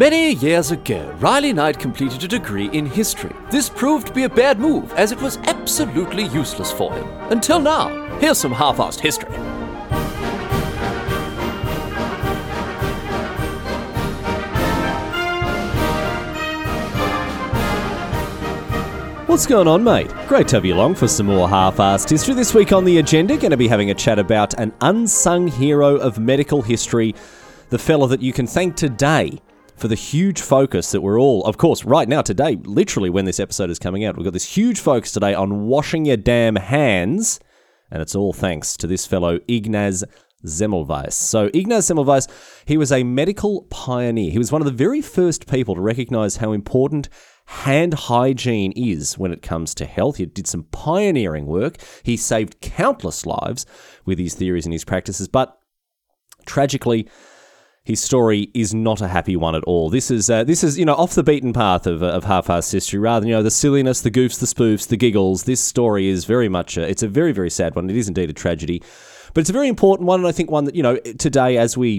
Many years ago, Riley Knight completed a degree in history. This proved to be a bad move, as it was absolutely useless for him. Until now. Here's some half-assed history. What's going on, mate? Great to have you along for some more half-assed history. This week on the agenda, going to be having a chat about an unsung hero of medical history, the fella that you can thank today for the huge focus that we're all, of course, right now, today, literally when this episode is coming out, we've got this huge focus today on washing your damn hands, and it's all thanks to this fellow, Ignaz Semmelweis. So Ignaz Semmelweis, he was a medical pioneer. He was one of the very first people to recognize how important hand hygiene is when it comes to health. He did some pioneering work. He saved countless lives with his theories and his practices, but tragically, his story is not a happy one at all. This is off the beaten path of half-assed history. Rather than the silliness, the goofs, the spoofs, the giggles. This story is very much it's a very, very sad one. It is indeed a tragedy. But it's a very important one, and I think one that, today as we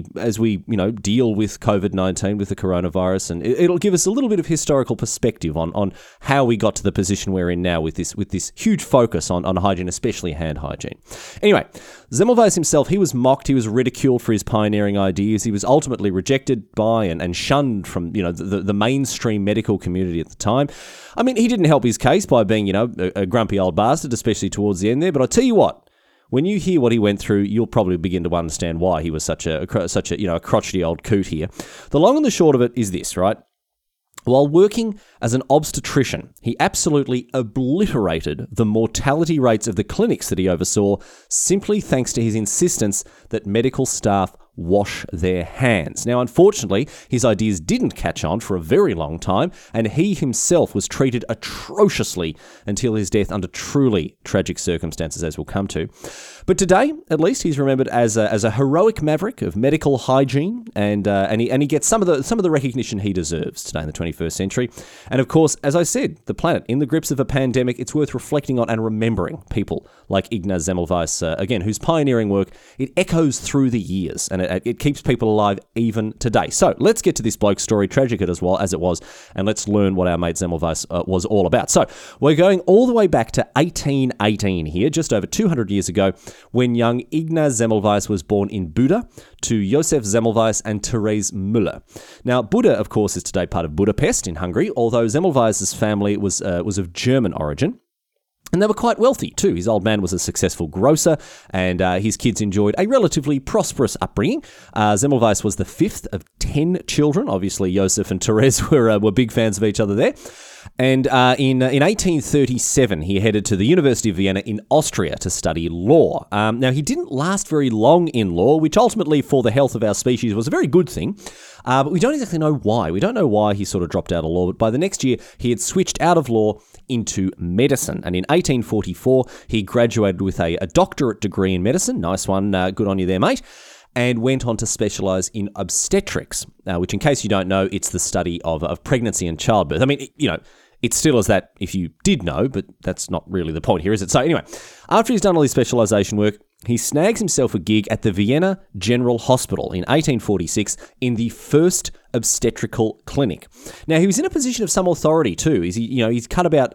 deal with COVID-19, with the coronavirus, and it'll give us a little bit of historical perspective on how we got to the position we're in now with this huge focus on hygiene, especially hand hygiene. Anyway, Semmelweis himself, he was mocked, he was ridiculed for his pioneering ideas, he was ultimately rejected by and shunned from, the mainstream medical community at the time. I mean, he didn't help his case by being, a grumpy old bastard, especially towards the end there, but I'll tell you what, when you hear what he went through, you'll probably begin to understand why he was such a crotchety old coot here. The long and the short of it is this, right? While working as an obstetrician, he absolutely obliterated the mortality rates of the clinics that he oversaw simply thanks to his insistence that medical staff wash their hands. Now, unfortunately, his ideas didn't catch on for a very long time, and he himself was treated atrociously until his death under truly tragic circumstances, as we'll come to. But today, at least, he's remembered as a heroic maverick of medical hygiene, and he gets some of the recognition he deserves today in the 21st century. And of course, as I said, the planet in the grips of a pandemic, it's worth reflecting on and remembering people like Ignaz Semmelweis, again, whose pioneering work, it echoes through the years, and it keeps people alive even today. So let's get to this bloke's story, tragic as it was, and let's learn what our mate Semmelweis was all about. So we're going all the way back to 1818 here, just over 200 years ago, when young Ignaz Semmelweis was born in Buda to Josef Semmelweis and Therese Müller. Now, Buda, of course, is today part of Budapest in Hungary, although Semmelweis' family was of German origin. And they were quite wealthy too. His old man was a successful grocer, and his kids enjoyed a relatively prosperous upbringing. Semmelweis was the fifth of 10 children. Obviously, Josef and Therese were big fans of each other there. And in 1837, he headed to the University of Vienna in Austria to study law. Now, he didn't last very long in law, which ultimately, for the health of our species, was a very good thing. But we don't exactly know why. We don't know why he sort of dropped out of law. But by the next year, he had switched out of law into medicine. And in 1844, he graduated with a doctorate degree in medicine. Nice one. Good on you there, mate. And went on to specialise in obstetrics, which, in case you don't know, it's the study of pregnancy and childbirth. I mean, it still is that if you did know, but that's not really the point here, is it? So anyway, after he's done all his specialisation work, he snags himself a gig at the Vienna General Hospital in 1846 in the first obstetrical clinic. Now, he was in a position of some authority too. He'd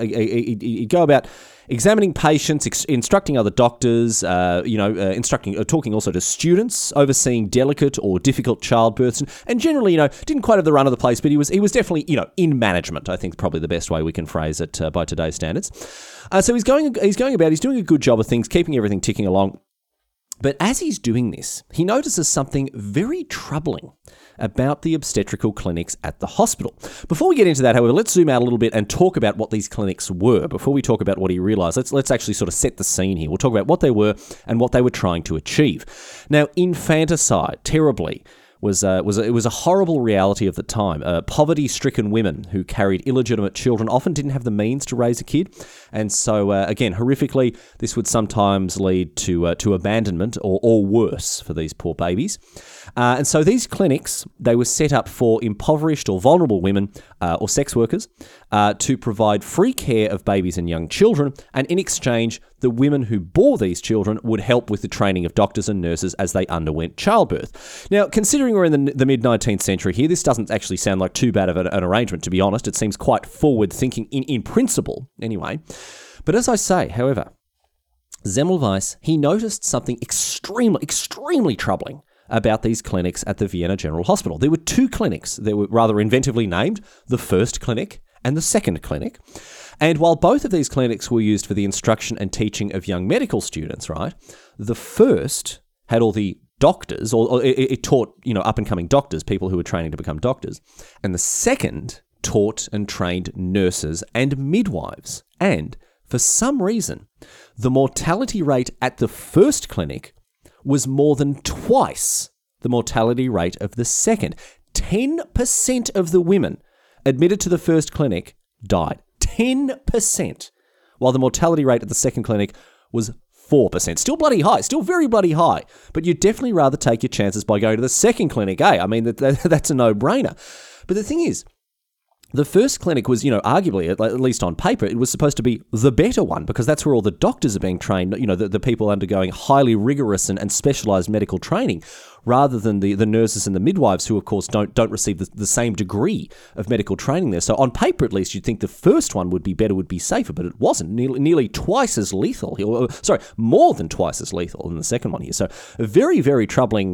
go about examining patients, instructing other doctors, talking also to students, overseeing delicate or difficult childbirths, and generally, didn't quite have the run of the place, but he was definitely, in management. I think probably the best way we can phrase it by today's standards. So he's doing a good job of things, keeping everything ticking along. But as he's doing this, he notices something very troubling about the obstetrical clinics at the hospital. Before we get into that, however, let's zoom out a little bit and talk about what these clinics were. Before we talk about what he realised, let's actually sort of set the scene here. We'll talk about what they were and what they were trying to achieve. Now, infanticide, terribly, was a horrible reality of the time. Poverty-stricken women who carried illegitimate children often didn't have the means to raise a kid, and so again, horrifically, this would sometimes lead to abandonment or worse for these poor babies. And so these clinics, they were set up for impoverished or vulnerable women or sex workers to provide free care of babies and young children, and in exchange, the women who bore these children would help with the training of doctors and nurses as they underwent childbirth. Now, considering we're in the mid-19th century here, this doesn't actually sound like too bad of an arrangement, to be honest. It seems quite forward-thinking in principle, anyway. But as I say, however, Semmelweis, he noticed something extremely troubling about these clinics at the Vienna General Hospital. There were two clinics. They were rather inventively named, the first clinic and the second clinic. And while both of these clinics were used for the instruction and teaching of young medical students, right, the first had all the doctors, or it taught, up-and-coming doctors, people who were training to become doctors. And the second taught and trained nurses and midwives. And for some reason, the mortality rate at the first clinic was more than twice the mortality rate of the second. 10% of the women admitted to the first clinic died. 10%, while the mortality rate at the second clinic was 4%. Still bloody high, still very bloody high. But you'd definitely rather take your chances by going to the second clinic, eh? I mean, that's a no-brainer. But the thing is, the first clinic was, arguably, at least on paper, it was supposed to be the better one because that's where all the doctors are being trained, the people undergoing highly rigorous and specialised medical training, rather than the nurses and the midwives who, of course, don't receive the same degree of medical training there. So on paper, at least, you'd think the first one would be better, would be safer, but it wasn't. Nearly twice as lethal. More than twice as lethal than the second one here. So a very, very troubling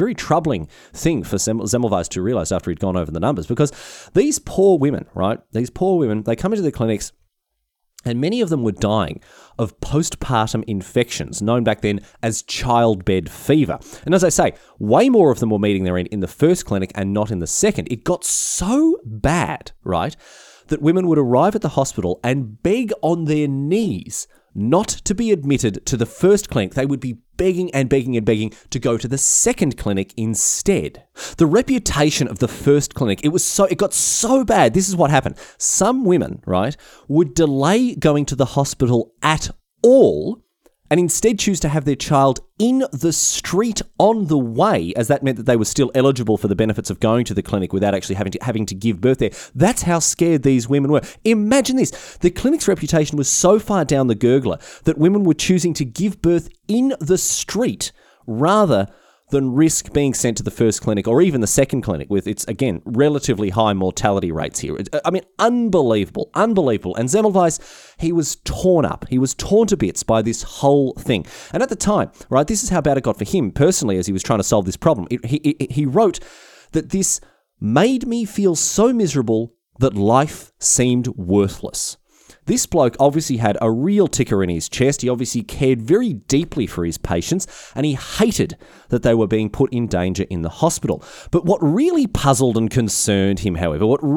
thing for Semmelweis to realise after he'd gone over the numbers, because these poor women, right? These poor women, they come into the clinics, and many of them were dying of postpartum infections, known back then as childbed fever. And as I say, way more of them were meeting their end in the first clinic and not in the second. It got so bad, right, that women would arrive at the hospital and beg on their knees not to be admitted to the first clinic. They would be begging and begging and begging to go to the second clinic instead. The reputation of the first clinic, it got so bad. This is what happened. Some women, right, would delay going to the hospital at all and instead choose to have their child in the street on the way, as that meant that they were still eligible for the benefits of going to the clinic without actually having to give birth there. That's how scared these women were. Imagine this. The clinic's reputation was so far down the gurgler that women were choosing to give birth in the street rather than risk being sent to the first clinic or even the second clinic with its, again, relatively high mortality rates here. I mean, unbelievable. And Semmelweis, he was torn up. He was torn to bits by this whole thing. And at the time, right, this is how bad it got for him personally as he was trying to solve this problem. He wrote that this made me feel so miserable that life seemed worthless. This bloke obviously had a real ticker in his chest. He obviously cared very deeply for his patients, and he hated that they were being put in danger in the hospital. But what really puzzled and concerned him, however, what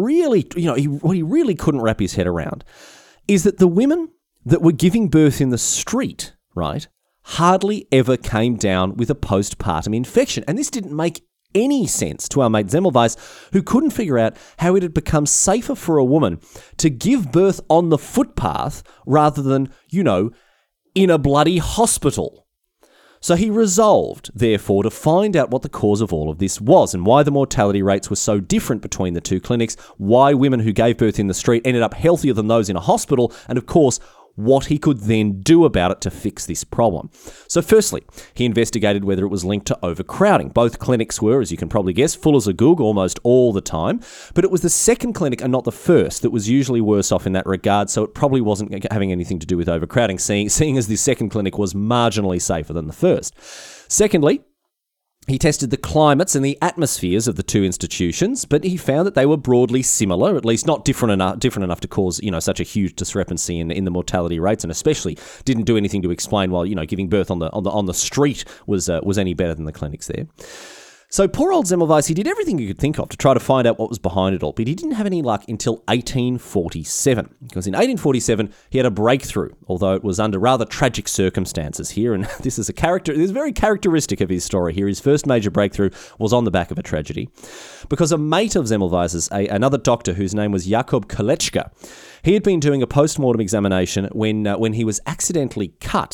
he really couldn't wrap his head around, is that the women that were giving birth in the street, right, hardly ever came down with a postpartum infection. And this didn't make any sense to our mate Semmelweis, who couldn't figure out how it had become safer for a woman to give birth on the footpath rather than, in a bloody hospital. So he resolved, therefore, to find out what the cause of all of this was and why the mortality rates were so different between the two clinics, why women who gave birth in the street ended up healthier than those in a hospital, and of course, what he could then do about it to fix this problem. So firstly, he investigated whether it was linked to overcrowding. Both clinics were, as you can probably guess, full as a goog almost all the time, but it was the second clinic and not the first that was usually worse off in that regard, so it probably wasn't having anything to do with overcrowding, seeing as the second clinic was marginally safer than the first. Secondly, he tested the climates and the atmospheres of the two institutions, but he found that they were broadly similar, at least not different enough to cause, such a huge discrepancy in the mortality rates, and especially didn't do anything to explain why, giving birth on the street was any better than the clinics there. So poor old Semmelweis, he did everything he could think of to try to find out what was behind it all, but he didn't have any luck until 1847. Because in 1847, he had a breakthrough, although it was under rather tragic circumstances here, and this is very characteristic of his story here. His first major breakthrough was on the back of a tragedy, because a mate of Semmelweis's, another doctor whose name was Jakob Kolletschka, he had been doing a post-mortem examination when he was accidentally cut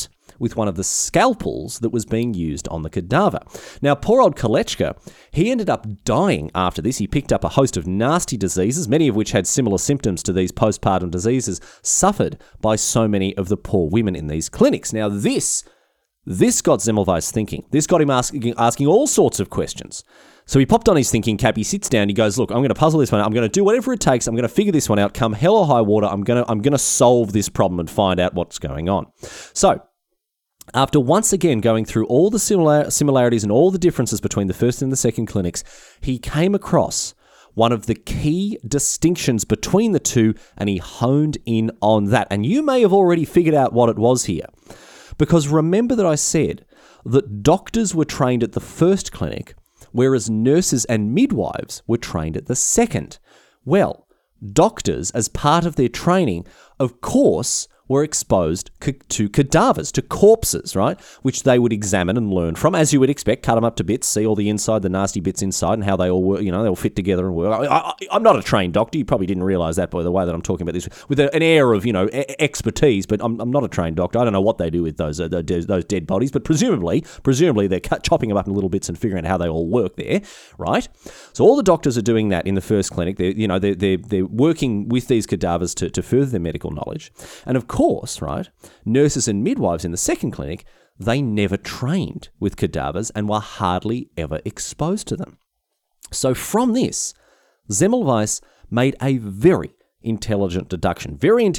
with one of the scalpels that was being used on the cadaver. Now, poor old Kolechka, he ended up dying after this. He picked up a host of nasty diseases, many of which had similar symptoms to these postpartum diseases suffered by so many of the poor women in these clinics. Now, this got Semmelweis thinking. This got him asking all sorts of questions. So he popped on his thinking cap, he sits down, he goes, look, I'm going to puzzle this one out. I'm going to do whatever it takes. I'm going to figure this one out. Come hell or high water, I'm going to solve this problem and find out what's going on. So after once again going through all the similarities and all the differences between the first and the second clinics, he came across one of the key distinctions between the two, and he honed in on that. And you may have already figured out what it was here. Because remember that I said that doctors were trained at the first clinic, whereas nurses and midwives were trained at the second. Well, doctors, as part of their training, of course, were exposed to cadavers, to corpses, right? Which they would examine and learn from, as you would expect, cut them up to bits, see all the inside, the nasty bits inside, and how they all work, they all fit together and work. I'm not a trained doctor. You probably didn't realise that by the way that I'm talking about this, with an air of, expertise, but I'm not a trained doctor. I don't know what they do with those dead bodies, but presumably they're chopping them up in little bits and figuring out how they all work there, right? So all the doctors are doing that in the first clinic. They're working with these cadavers to further their medical knowledge. And of course, right, nurses and midwives in the second clinic, they never trained with cadavers and were hardly ever exposed to them. So from this, Semmelweis made a very intelligent deduction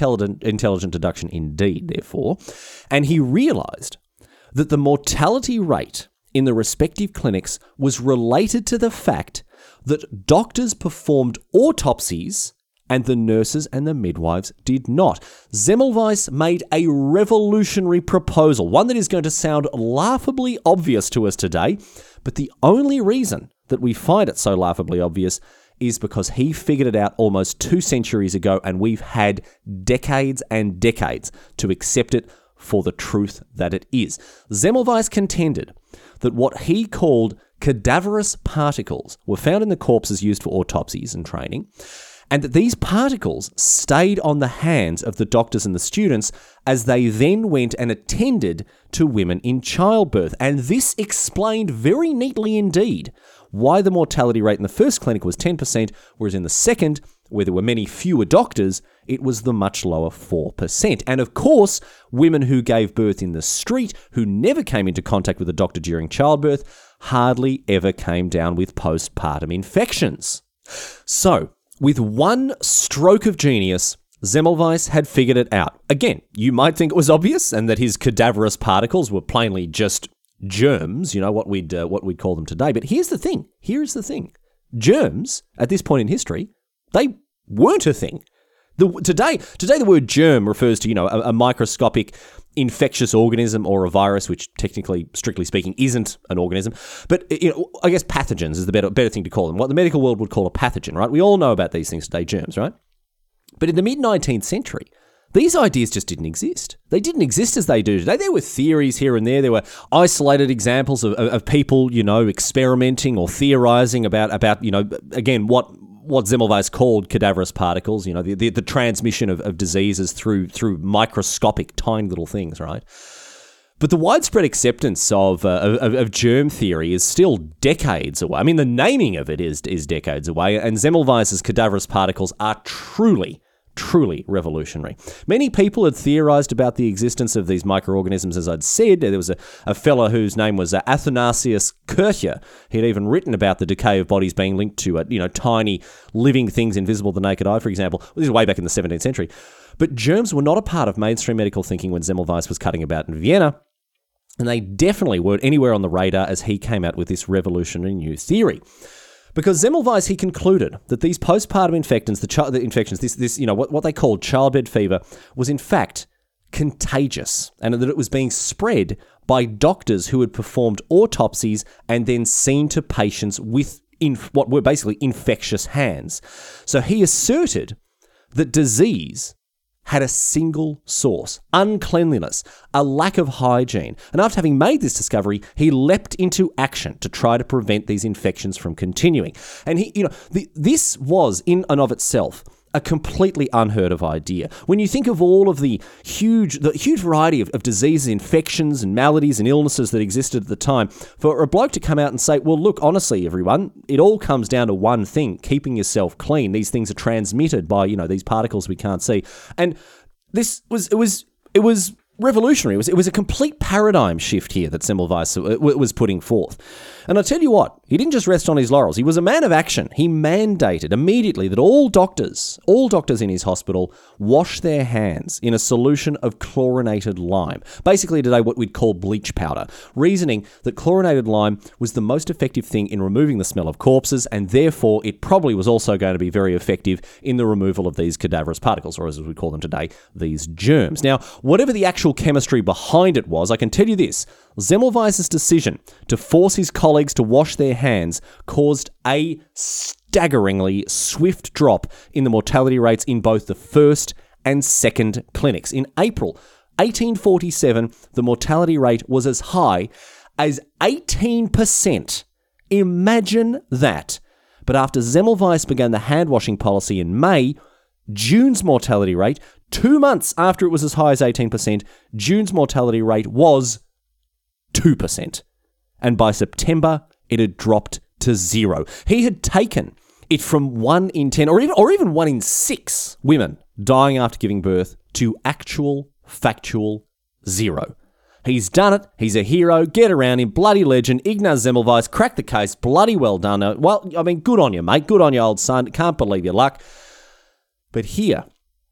indeed, therefore, and he realised that the mortality rate in the respective clinics was related to the fact that doctors performed autopsies and the nurses and the midwives did not. Semmelweis made a revolutionary proposal, one that is going to sound laughably obvious to us today, but the only reason that we find it so laughably obvious is because he figured it out almost 2 centuries ago, and we've had decades and decades to accept it for the truth that it is. Semmelweis contended that what he called cadaverous particles were found in the corpses used for autopsies and training, and that these particles stayed on the hands of the doctors and the students as they then went and attended to women in childbirth. And this explained very neatly indeed why the mortality rate in the first clinic was 10%, whereas in the second, where there were many fewer doctors, it was the much lower 4%. And of course, women who gave birth in the street, who never came into contact with a doctor during childbirth, hardly ever came down with postpartum infections. So, with one stroke of genius, Semmelweis had figured it out. Again, you might think it was obvious and that his cadaverous particles were plainly just germs, what we'd call them today. But here's the thing. Germs, at this point in history, they weren't a thing. Today, the word germ refers to, a microscopic infectious organism or a virus, which technically, strictly speaking, isn't an organism. But, I guess pathogens is the better thing to call them. What the medical world would call a pathogen, right? We all know about these things today, germs, right? But in the mid-19th century, these ideas just didn't exist. They didn't exist as they do today. There were theories here and there. There were isolated examples of people, experimenting or theorizing about again, what Semmelweis called cadaverous particles, the transmission of diseases through microscopic, tiny little things, right? But the widespread acceptance of germ theory is still decades away. I mean, the naming of it is decades away, and Semmelweis's cadaverous particles are truly revolutionary. Many people had theorized about the existence of these microorganisms, as I'd said. There was a fella whose name was Athanasius Kircher. He'd even written about the decay of bodies being linked to, tiny living things invisible to the naked eye, for example. Well, this is way back in the 17th century. But germs were not a part of mainstream medical thinking when Semmelweis was cutting about in Vienna, and they definitely weren't anywhere on the radar as he came out with this revolutionary new theory. Because Semmelweis, he concluded that these postpartum infections, what they called childbed fever, was in fact contagious, and that it was being spread by doctors who had performed autopsies and then seen to patients with what were basically infectious hands. So he asserted that disease had a single source: uncleanliness, a lack of hygiene. And after having made this discovery, he leapt into action to try to prevent these infections from continuing. And this was, in and of itself, a completely unheard of idea. When you think of all of the huge variety of diseases, infections and maladies and illnesses that existed at the time, for a bloke to come out and say, well, look, honestly, everyone, it all comes down to one thing, keeping yourself clean. These things are transmitted by, these particles we can't see. And it was revolutionary. It was a complete paradigm shift here that Semmelweis was putting forth. And I tell you what, he didn't just rest on his laurels. He was a man of action. He mandated immediately that all doctors in his hospital wash their hands in a solution of chlorinated lime. Basically today what we'd call bleach powder, reasoning that chlorinated lime was the most effective thing in removing the smell of corpses, and therefore it probably was also going to be very effective in the removal of these cadaverous particles, or as we call them today, these germs. Now, whatever the actual chemistry behind it was, I can tell you this: Semmelweis's decision to force his colleagues to wash their hands caused a staggeringly swift drop in the mortality rates in both the first and second clinics. In April 1847, the mortality rate was as high as 18%. Imagine that. But after Semmelweis began the hand-washing policy in May, June's mortality rate, 2 months after it was as high as 18%, June's mortality rate was 2%. And by September, it had dropped to 0. He had taken it from 1 in 10 or even 1 in 6 women dying after giving birth to actual, factual 0. He's done it. He's a hero. Get around him. Bloody legend. Ignaz Semmelweis cracked the case. Bloody well done. Well, I mean, good on you, mate. Good on you, old son. Can't believe your luck. But here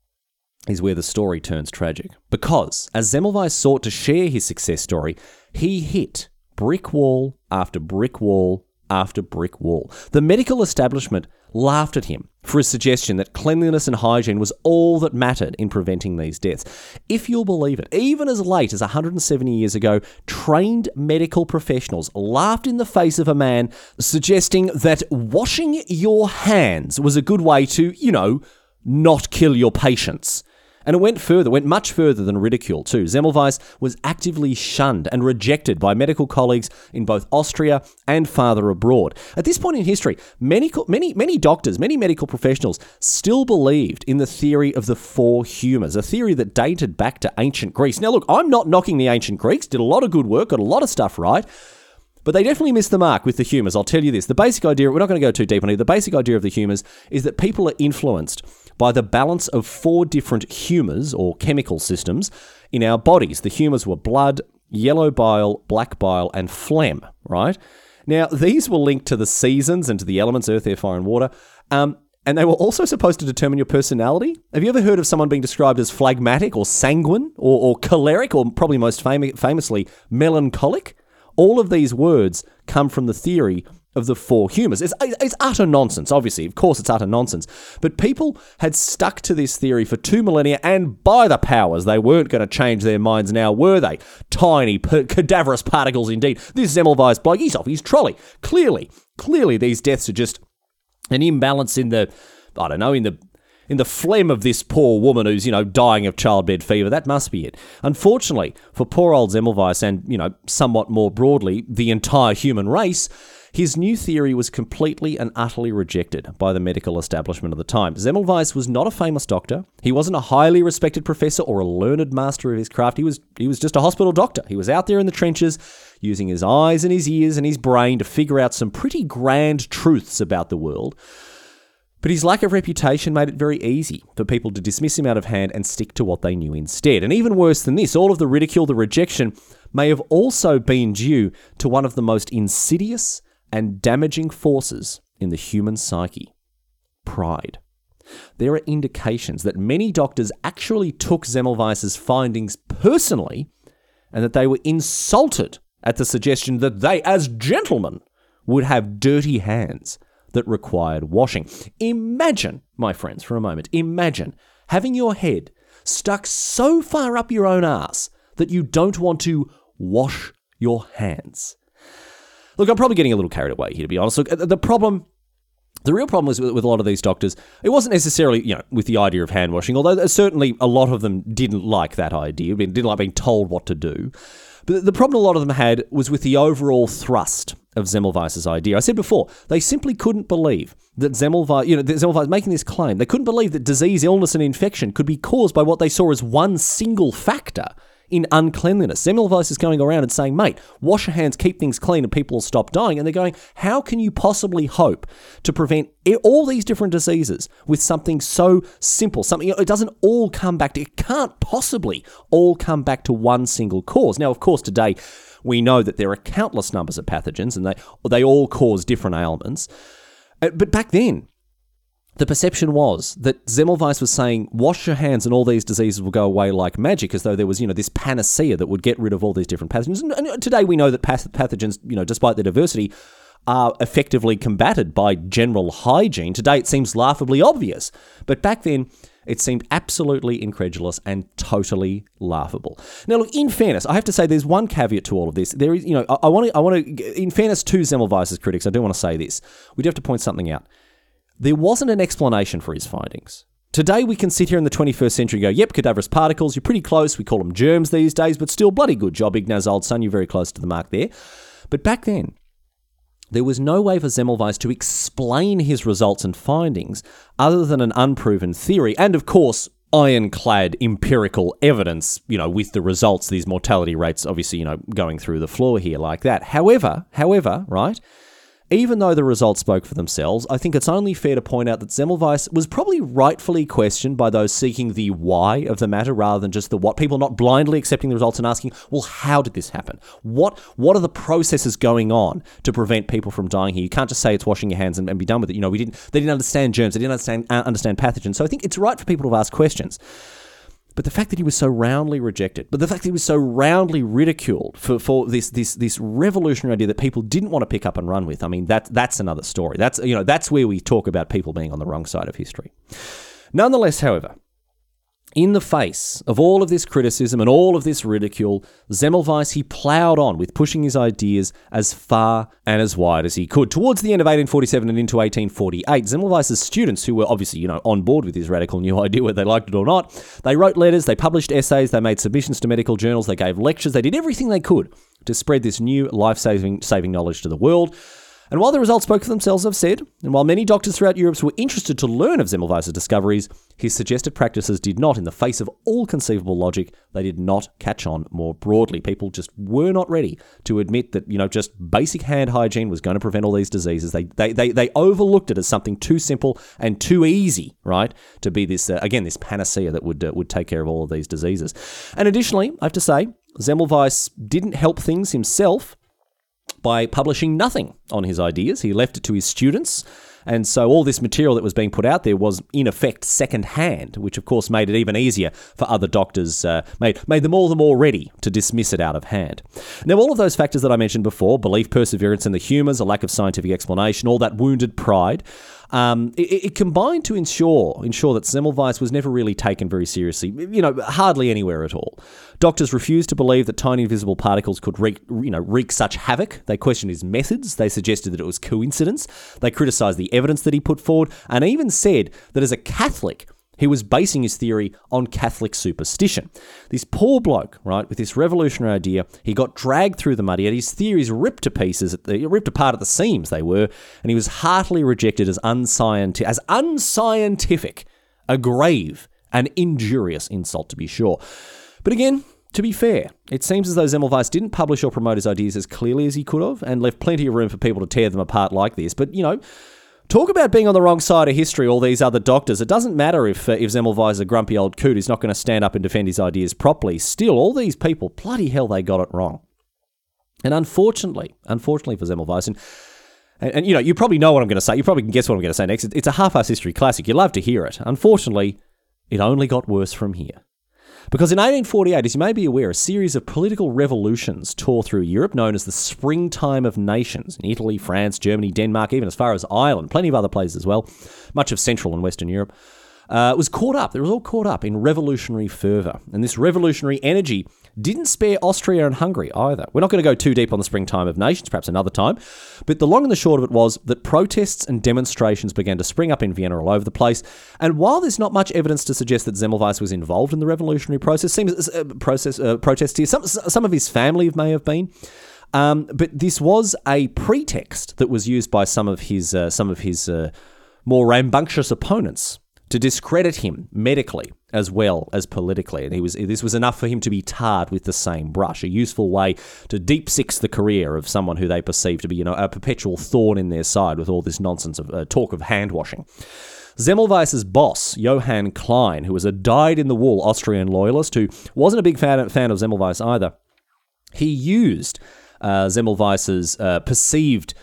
is where the story turns tragic. Because as Semmelweis sought to share his success story, he hit brick wall after brick wall after brick wall. The medical establishment laughed at him for his suggestion that cleanliness and hygiene was all that mattered in preventing these deaths. If you'll believe it, even as late as 170 years ago, trained medical professionals laughed in the face of a man suggesting that washing your hands was a good way to, not kill your patients. And it went much further than ridicule too. Semmelweis was actively shunned and rejected by medical colleagues in both Austria and farther abroad. At this point in history, many doctors, many medical professionals still believed in the theory of the 4 humours, a theory that dated back to ancient Greece. Now look, I'm not knocking the ancient Greeks, did a lot of good work, got a lot of stuff right, but they definitely missed the mark with the humours. I'll tell you this. The basic idea, we're not going to go too deep on it, the basic idea of the humours is that people are influenced by the balance of 4 different humours or chemical systems in our bodies. The humours were blood, yellow bile, black bile, and phlegm, right? Now, these were linked to the seasons and to the elements, earth, air, fire, and water, and they were also supposed to determine your personality. Have you ever heard of someone being described as phlegmatic or sanguine or choleric or probably most famously melancholic? All of these words come from the theory of the 4 humours. It's utter nonsense, obviously. Of course, it's utter nonsense. But people had stuck to this theory for 2 millennia, and by the powers, they weren't going to change their minds now, were they? Tiny, cadaverous particles indeed. This Semmelweis bloke, he's off his trolley. Clearly, these deaths are just an imbalance in the phlegm of this poor woman who's, dying of childbed fever. That must be it. Unfortunately, for poor old Semmelweis and, somewhat more broadly, the entire human race, his new theory was completely and utterly rejected by the medical establishment of the time. Semmelweis was not a famous doctor. He wasn't a highly respected professor or a learned master of his craft. He was just a hospital doctor. He was out there in the trenches using his eyes and his ears and his brain to figure out some pretty grand truths about the world. But his lack of reputation made it very easy for people to dismiss him out of hand and stick to what they knew instead. And even worse than this, all of the ridicule, the rejection, may have also been due to one of the most insidious and damaging forces in the human psyche: pride. There are indications that many doctors actually took Semmelweis's findings personally and that they were insulted at the suggestion that they, as gentlemen, would have dirty hands that required washing. Imagine, my friends, for a moment, imagine having your head stuck so far up your own arse that you don't want to wash your hands. Look, I'm probably getting a little carried away here, to be honest. Look, the real problem was with a lot of these doctors, it wasn't necessarily, with the idea of hand washing, although certainly a lot of them didn't like that idea, didn't like being told what to do. But the problem a lot of them had was with the overall thrust of Semmelweis's idea. I said before, they simply couldn't believe that Semmelweis making this claim. They couldn't believe that disease, illness, and infection could be caused by what they saw as one single factor in uncleanliness. Semmelweis is going around and saying, mate, wash your hands, keep things clean, and people will stop dying. And they're going, how can you possibly hope to prevent all these different diseases with something so simple? Something, it doesn't all come back to, it can't possibly all come back to one single cause. Now, of course, today we know that there are countless numbers of pathogens and they all cause different ailments. But back then, the perception was that Semmelweis was saying, wash your hands and all these diseases will go away like magic, as though there was, this panacea that would get rid of all these different pathogens. And today we know that pathogens, despite their diversity, are effectively combated by general hygiene. Today it seems laughably obvious. But back then, it seemed absolutely incredulous and totally laughable. Now, look, in fairness, I have to say there's one caveat to all of this. There is, I want to, in fairness to Semmelweis's critics, I do want to say this. We do have to point something out. There wasn't an explanation for his findings. Today we can sit here in the 21st century and go, yep, cadaverous particles, you're pretty close. We call them germs these days, but still bloody good job, Ignaz, old son, you're very close to the mark there. But back then, there was no way for Semmelweis to explain his results and findings other than an unproven theory and, of course, ironclad empirical evidence, with the results, these mortality rates, obviously, going through the floor here like that. However, right, even though the results spoke for themselves, I think it's only fair to point out that Semmelweis was probably rightfully questioned by those seeking the why of the matter rather than just the what. People not blindly accepting the results and asking, well, how did this happen? What are the processes going on to prevent people from dying here? You can't just say it's washing your hands and be done with it. They didn't understand germs. They didn't understand pathogens. So I think it's right for people to ask questions. But the fact that he was so roundly rejected, but the fact that he was so roundly ridiculed for this revolutionary idea that people didn't want to pick up and run with, I mean, that's another story. That's where we talk about people being on the wrong side of history. Nonetheless, however, in the face of all of this criticism and all of this ridicule, Semmelweis, he ploughed on with pushing his ideas as far and as wide as he could. Towards the end of 1847 and into 1848, Semmelweis's students, who were obviously, on board with his radical new idea, whether they liked it or not, they wrote letters, they published essays, they made submissions to medical journals, they gave lectures, they did everything they could to spread this new life-saving knowledge to the world. And while the results spoke for themselves, I've said, and while many doctors throughout Europe were interested to learn of Semmelweis's discoveries, his suggested practices did not, in the face of all conceivable logic, they did not catch on more broadly. People just were not ready to admit that, just basic hand hygiene was going to prevent all these diseases. They overlooked it as something too simple and too easy, right, to be this, this panacea that would take care of all of these diseases. And additionally, I have to say, Semmelweis didn't help things himself by publishing nothing on his ideas. He left it to his students. And so all this material that was being put out there was, in effect, second-hand, which, of course, made it even easier for other doctors, made them all the more ready to dismiss it out of hand. Now, all of those factors that I mentioned before, belief, perseverance in the humours, a lack of scientific explanation, all that wounded pride, it combined to ensure that Semmelweis was never really taken very seriously, hardly anywhere at all. Doctors refused to believe that tiny invisible particles could wreak such havoc. They questioned his methods. They suggested that it was coincidence. They criticised the evidence that he put forward and even said that as a Catholic, he was basing his theory on Catholic superstition. This poor bloke, right, with this revolutionary idea, he got dragged through the mud. He had his theories ripped to pieces, ripped apart at the seams they were, and he was heartily rejected as unscientific, a grave and injurious insult to be sure. But again, to be fair, it seems as though Semmelweis didn't publish or promote his ideas as clearly as he could have and left plenty of room for people to tear them apart like this. But, talk about being on the wrong side of history, all these other doctors. It doesn't matter if Semmelweis is a grumpy old coot who's not going to stand up and defend his ideas properly. Still, all these people, bloody hell, they got it wrong. And unfortunately for Semmelweis, and you probably know what I'm going to say. You probably can guess what I'm going to say next. It's a half-ass history classic. You love to hear it. Unfortunately, it only got worse from here. Because in 1848, as you may be aware, a series of political revolutions tore through Europe, known as the Springtime of Nations, in Italy, France, Germany, Denmark, even as far as Ireland, plenty of other places as well, much of Central and Western Europe, was caught up. It was all caught up in revolutionary fervour. And this revolutionary energy didn't spare Austria and Hungary either. We're not going to go too deep on the Springtime of Nations, perhaps another time, but the long and the short of it was that protests and demonstrations began to spring up in Vienna all over the place. And while there's not much evidence to suggest that Semmelweis was involved in the revolutionary process, protest here, some of his family may have been, But this was a pretext that was used by some of his more rambunctious opponents to discredit him medically as well as politically. And this was enough for him to be tarred with the same brush, a useful way to deep six the career of someone who they perceive to be, a perpetual thorn in their side with all this nonsense of talk of hand washing. Semmelweis's boss, Johann Klein, who was a dyed-in-the-wool Austrian loyalist who wasn't a big fan of Semmelweis either, he used Semmelweis's perceived,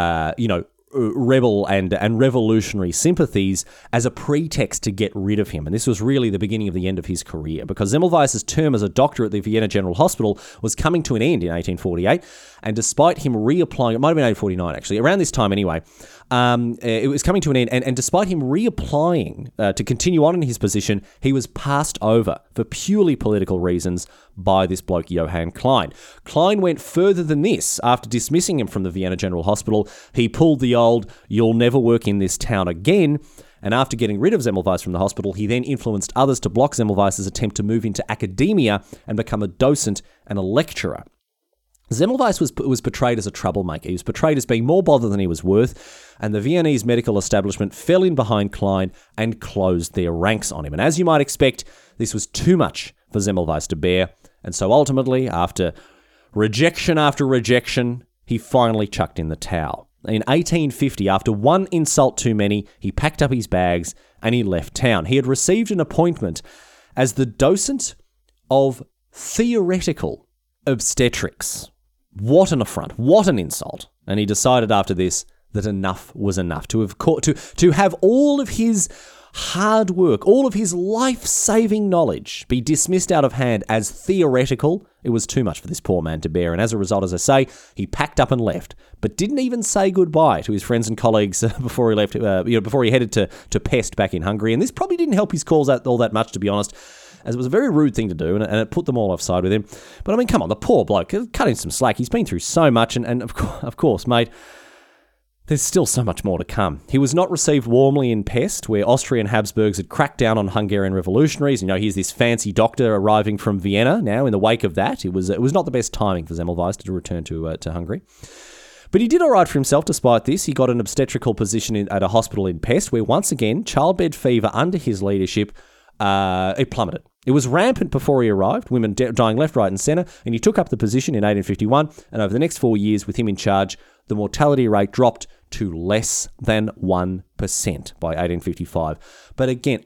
rebel and revolutionary sympathies as a pretext to get rid of him. And this was really the beginning of the end of his career, because Semmelweis's term as a doctor at the Vienna General Hospital was coming to an end in 1848. And despite him reapplying, it might have been 1849 actually, around this time anyway, it was coming to an end. And despite him reapplying to continue on in his position, he was passed over for purely political reasons by this bloke, Johann Klein. Klein went further than this. After dismissing him from the Vienna General Hospital, he pulled the old, "You'll never work in this town again." And after getting rid of Semmelweis from the hospital, he then influenced others to block Semmelweis's attempt to move into academia and become a docent and a lecturer. Semmelweis was portrayed as a troublemaker. He was portrayed as being more bother than he was worth, and the Viennese medical establishment fell in behind Klein and closed their ranks on him. And as you might expect, this was too much for Semmelweis to bear, and so ultimately, after rejection after rejection, he finally chucked in the towel. In 1850, after one insult too many, he packed up his bags and he left town. He had received an appointment as the docent of theoretical obstetrics. What an affront, what an insult. And he decided after this that enough was enough. To have all of his hard work, all of his life-saving knowledge be dismissed out of hand as theoretical, it was too much for this poor man to bear. And as a result, as I say, he packed up and left, but didn't even say goodbye to his friends and colleagues before he left, before he headed to Pest back in Hungary. And this probably didn't help his cause all that much, to be honest, as it was a very rude thing to do, and it put them all offside with him. But I mean, come on, the poor bloke, cut him some slack. He's been through so much, and of course, mate, there's still so much more to come. He was not received warmly in Pest, where Austrian Habsburgs had cracked down on Hungarian revolutionaries. Here's this fancy doctor arriving from Vienna now in the wake of that. It was not the best timing for Semmelweis to return to Hungary. But he did all right for himself despite this. He got an obstetrical position at a hospital in Pest, where once again, childbed fever under his leadership, it plummeted. It was rampant before he arrived, women dying left, right and centre, and he took up the position in 1851, and over the next 4 years with him in charge, the mortality rate dropped to less than 1% by 1855. But again,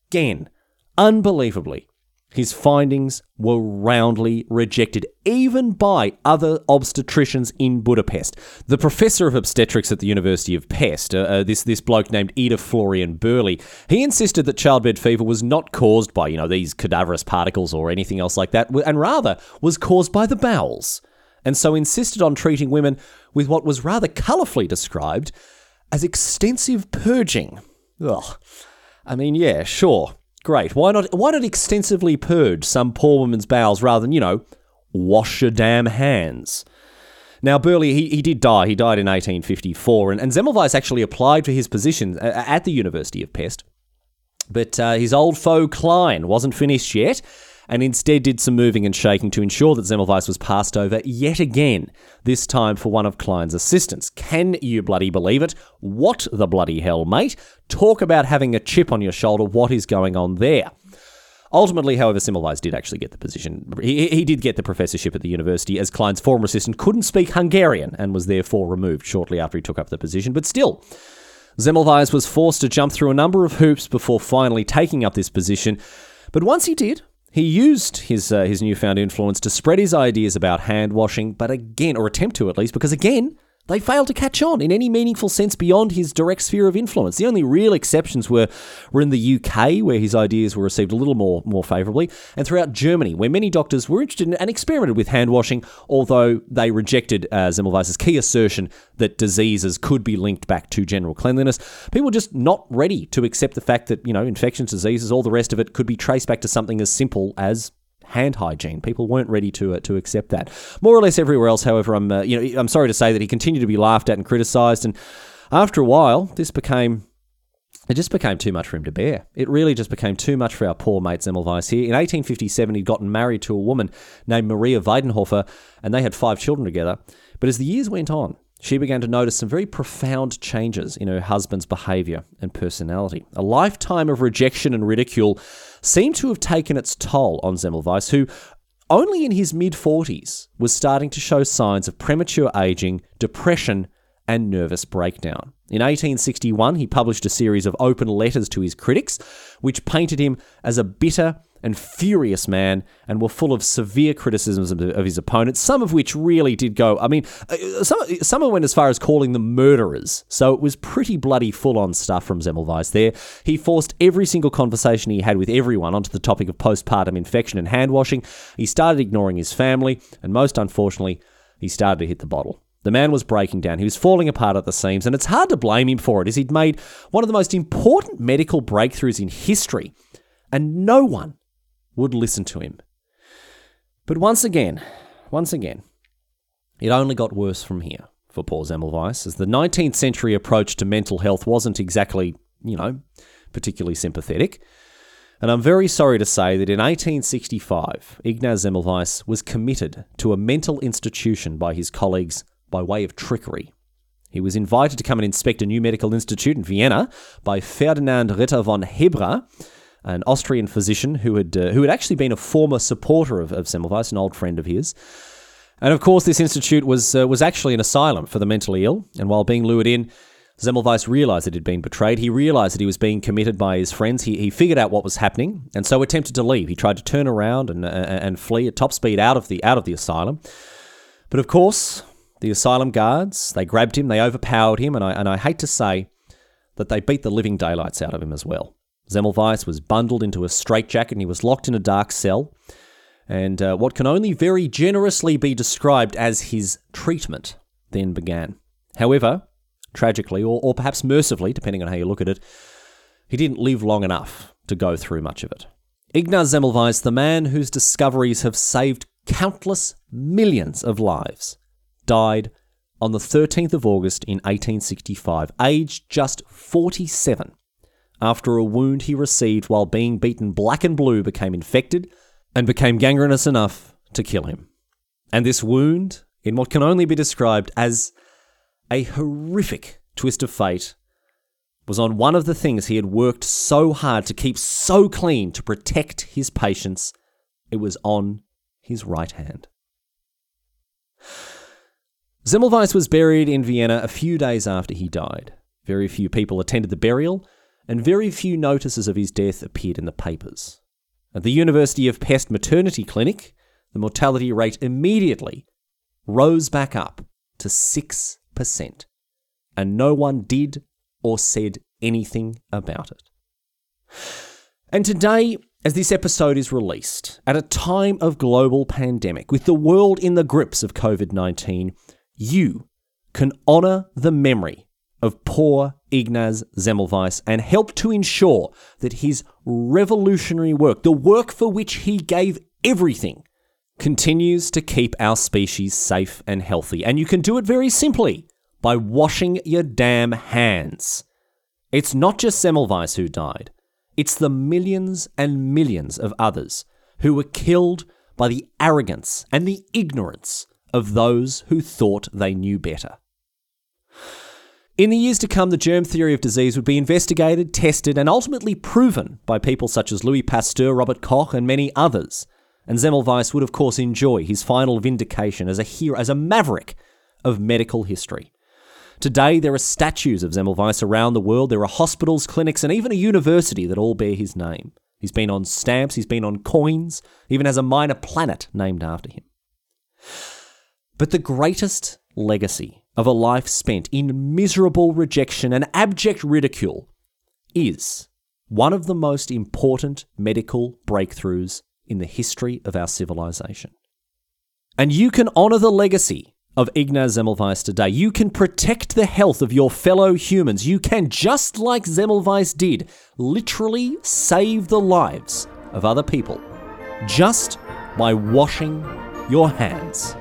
unbelievably, his findings were roundly rejected, even by other obstetricians in Budapest. The professor of obstetrics at the University of Pest, this bloke named Ida Florian Burley, he insisted that childbed fever was not caused by, these cadaverous particles or anything else like that, and rather was caused by the bowels, and so insisted on treating women with what was rather colourfully described as extensive purging. Ugh. I mean, yeah, sure. Great. Why not extensively purge some poor woman's bowels rather than, wash your damn hands? Now, Burley, he did die. He died in 1854, and Semmelweis actually applied for his position at the University of Pest. But his old foe Klein wasn't finished yet, and instead did some moving and shaking to ensure that Semmelweis was passed over yet again, this time for one of Klein's assistants. Can you bloody believe it? What the bloody hell, mate? Talk about having a chip on your shoulder. What is going on there? Ultimately, however, Semmelweis did actually get the position. He did get the professorship at the university, as Klein's former assistant couldn't speak Hungarian and was therefore removed shortly after he took up the position. But still, Semmelweis was forced to jump through a number of hoops before finally taking up this position. But once he did, he used his newfound influence to spread his ideas about hand washing, but again, or attempt to at least, because again, they failed to catch on in any meaningful sense beyond his direct sphere of influence. The only real exceptions were in the UK, where his ideas were received a little more favourably, and throughout Germany, where many doctors were interested in and experimented with hand washing, although they rejected Semmelweis's key assertion that diseases could be linked back to general cleanliness. People were just not ready to accept the fact that, infectious diseases, all the rest of it, could be traced back to something as simple as hand hygiene. People weren't ready to accept that. More or less everywhere else, however, I'm sorry to say that he continued to be laughed at and criticised, and after a while, this became It just became too much for him to bear. It really just became too much for our poor mate Semmelweis here. In 1857, he'd gotten married to a woman named Maria Weidenhofer, and they had 5 children together. But as the years went on, she began to notice some very profound changes in her husband's behaviour and personality. A lifetime of rejection and ridicule seemed to have taken its toll on Semmelweis, who only in his mid-40s was starting to show signs of premature ageing, depression, and nervous breakdown. In 1861, he published a series of open letters to his critics, which painted him as a bitter and furious man and were full of severe criticisms of his opponents, some of which really did go, some went as far as calling them murderers. So it was pretty bloody full-on stuff from Semmelweis there. He forced every single conversation he had with everyone onto the topic of postpartum infection and hand washing. He started ignoring his family, and most unfortunately, he started to hit the bottle. The man was breaking down. He was falling apart at the seams, and it's hard to blame him for it, as he'd made one of the most important medical breakthroughs in history, and no one would listen to him. But once again, it only got worse from here for poor Semmelweis, as the 19th century approach to mental health wasn't exactly, particularly sympathetic. And I'm very sorry to say that in 1865, Ignaz Semmelweis was committed to a mental institution by his colleagues by way of trickery. He was invited to come and inspect a new medical institute in Vienna by Ferdinand Ritter von Hebra, an Austrian physician who had actually been a former supporter of Semmelweis, an old friend of his. And of course, this institute was actually an asylum for the mentally ill. And while being lured in, Semmelweis realised that he'd been betrayed. He realised that he was being committed by his friends. He figured out what was happening, and so attempted to leave. He tried to turn around and flee at top speed out of the asylum. But of course, the asylum guards, they grabbed him, they overpowered him, and I hate to say that they beat the living daylights out of him as well. Semmelweis was bundled into a straitjacket and he was locked in a dark cell. And what can only very generously be described as his treatment then began. However, tragically, or perhaps mercifully, depending on how you look at it, he didn't live long enough to go through much of it. Ignaz Semmelweis, the man whose discoveries have saved countless millions of lives, died on the 13th of August in 1865, aged just 47, after a wound he received while being beaten black and blue became infected and became gangrenous enough to kill him. And this wound, in what can only be described as a horrific twist of fate, was on one of the things he had worked so hard to keep so clean to protect his patients. It was on his right hand. Semmelweis was buried in Vienna a few days after he died. Very few people attended the burial, and very few notices of his death appeared in the papers. At the University of Pest Maternity Clinic, the mortality rate immediately rose back up to 6%, and no one did or said anything about it. And today, as this episode is released, at a time of global pandemic, with the world in the grips of COVID-19, you can honour the memory of poor Ignaz Semmelweis and help to ensure that his revolutionary work, the work for which he gave everything, continues to keep our species safe and healthy. And you can do it very simply by washing your damn hands. It's not just Semmelweis who died. It's the millions and millions of others who were killed by the arrogance and the ignorance of those who thought they knew better. In the years to come, the germ theory of disease would be investigated, tested, and ultimately proven by people such as Louis Pasteur, Robert Koch, and many others. And Semmelweis would, of course, enjoy his final vindication as a hero, as a maverick of medical history. Today, there are statues of Semmelweis around the world. There are hospitals, clinics, and even a university that all bear his name. He's been on stamps, he's been on coins, even has a minor planet named after him. But the greatest legacy of a life spent in miserable rejection and abject ridicule is one of the most important medical breakthroughs in the history of our civilization. And you can honour the legacy of Ignaz Semmelweis today. You can protect the health of your fellow humans. You can, just like Semmelweis did, literally save the lives of other people just by washing your hands.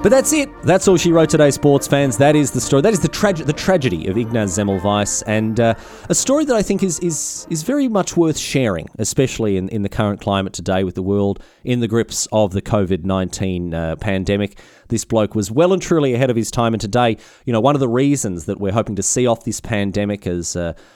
But that's it. That's all she wrote today, sports fans. That is the story. That is the tragedy of Ignaz Semmelweis, and a story that I think is very much worth sharing, especially in the current climate today with the world in the grips of the COVID-19 pandemic. This bloke was well and truly ahead of his time, and today, one of the reasons that we're hoping to see off this pandemic as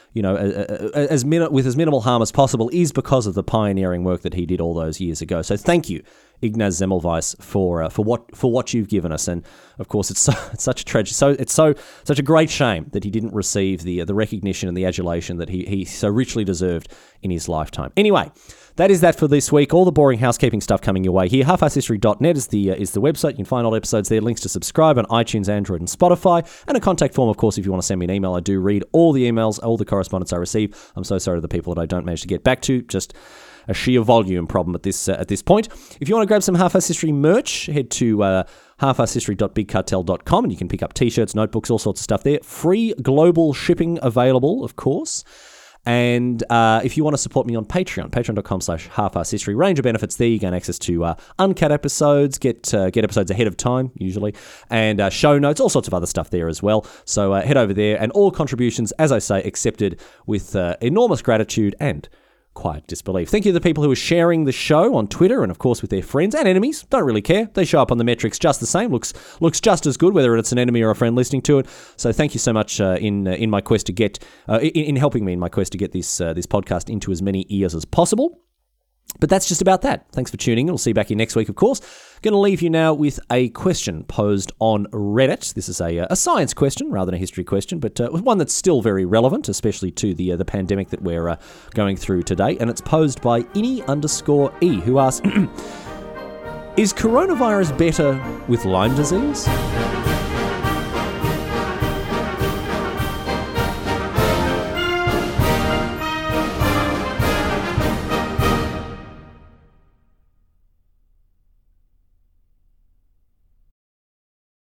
with as minimal harm as possible is because of the pioneering work that he did all those years ago. So thank you, Ignaz Semmelweis, for what you've given us. And of course, it's such a tragedy. So it's such a great shame that he didn't receive the recognition and the adulation that he so richly deserved in his lifetime. Anyway, that is that for this week. All the boring housekeeping stuff coming your way here. halfarsedhistory.net is the website. You can find all episodes there. Links to subscribe on iTunes, Android, and Spotify. And a contact form, of course, if you want to send me an email. I do read all the emails, all the correspondence I receive. I'm so sorry to the people that I don't manage to get back to. Just a sheer volume problem at this point. If you want to grab some Half-Arsed History merch, head to halfarsedhistory.bigcartel.com and you can pick up t-shirts, notebooks, all sorts of stuff there. Free global shipping available, of course. And if you want to support me on Patreon, patreon.com/halfarsedhistory, range of benefits there. You gain access to uncut episodes, get episodes ahead of time, usually, and show notes, all sorts of other stuff there as well. So head over there, and all contributions, as I say, accepted with enormous gratitude and quiet disbelief. Thank you to the people who are sharing the show on Twitter and, of course, with their friends and enemies. Don't really care. They show up on the metrics just the same. Looks just as good, whether it's an enemy or a friend listening to it. So thank you so much in my quest to get in helping me in my quest to get this podcast into as many ears as possible. But that's just about that. Thanks for tuning in. We'll see you back here next week, of course. Going to leave you now with a question posed on Reddit. This is a science question rather than a history question, but one that's still very relevant, especially to the pandemic that we're going through today. And it's posed by Ini_E, who asks, is coronavirus better with Lyme disease?